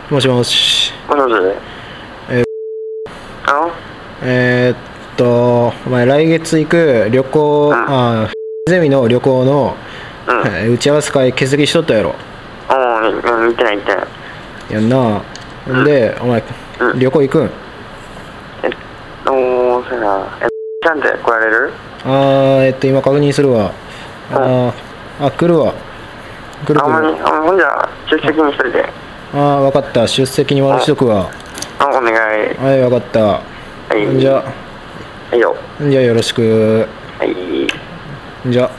もしもし。 もしもし。あのお前来月行く旅行、ゼミの旅行の、打ち合わせ会欠席しとったやろ。 見てない見てない。 やんな。んで、お前、旅行行くん？ そうやな。ちゃんで来られる？ 今確認するわ。来るわ。来る。 ほんじゃ、出席にしといて。 わかった。出席に回しとくわ。 お願い。 はい、わかった。 はい。 じゃあ、 はいよ。 じゃあよろしく。 はい。 じゃあ。